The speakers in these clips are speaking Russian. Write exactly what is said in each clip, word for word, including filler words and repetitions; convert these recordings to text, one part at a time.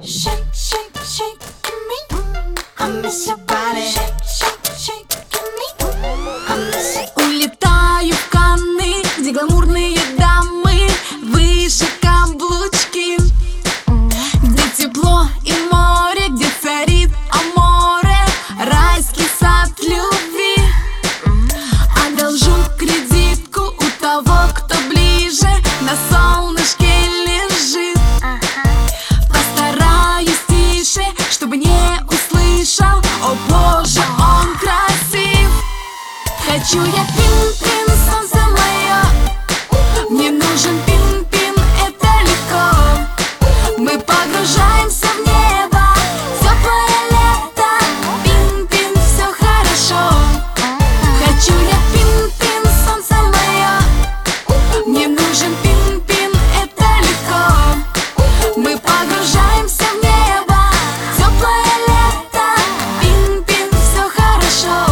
Shake, shake, shake me. I miss your body. Shake, shake, shake me. I miss it. Улетаю в Канны, где гламурные дамы выше каблучки, где тепло и море, где царит аморе, райский сад любви. Одолжу кредитку у того, кто ближе, на солнышке лежит. Постараюсь тише, чтобы не услышал. О боже, он красив. Хочу я пин-пин, солнце мое. Мне нужен пин-пин, это легко. Мы погружаемся в небо, теплое лето. Пин-пин, все хорошо. Хочу я пин-пин, солнце мое. Мне нужен пин-пин, это легко. Мы погружаемся в небо, теплое лето. Пин-пин, все хорошо.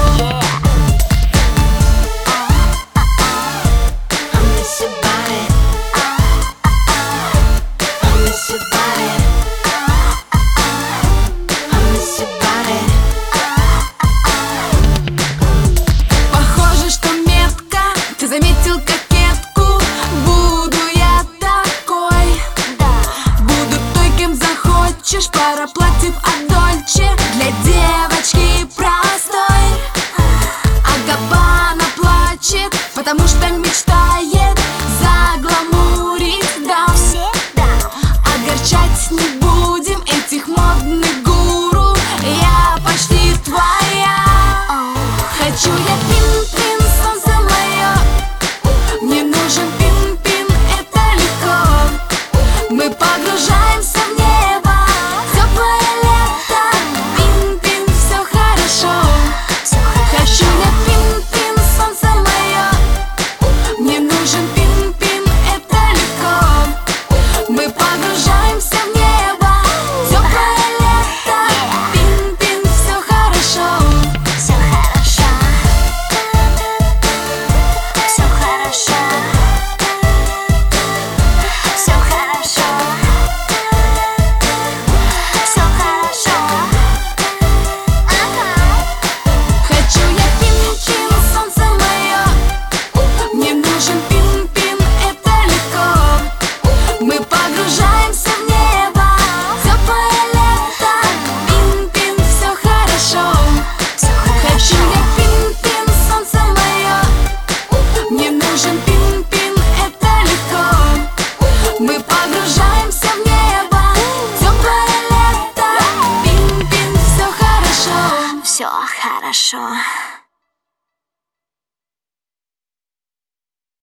Похоже, что метко ты заметил кокетку. Буду я такой. Буду той, кем захочешь. Пара платьев от Дольче для девочки простой. А Габбана плачет, потому что мечтает загламурить дам. Огорчать не будем этих модных гуру. Я почти твоя. Хочу я пин-пин, солнце мое. Мне нужен пин-пин, это легко. Мы погружаемся в небо, теплое лето. Пин-пин, все хорошо. Хочу я пин-пин, солнце мое. Мне нужен пин-пин, это легко. Мы погружаемся в небо, теплое лето. Пин-пин, все хорошо. Все хорошо. Все хорошо. Все хорошо. Все хорошо. Хочу я пин-пин, солнце мое. Мне нужен пин-пин, это легко. Мы погружаемся в небо, теплое лето. Пин-пин, все хорошо. Хочу я пин-пин, солнце мое. Мне нужен пин-пин, это легко. Мы погружаемся в небо, теплое лето. Пин-пин, все хорошо. Все хорошо.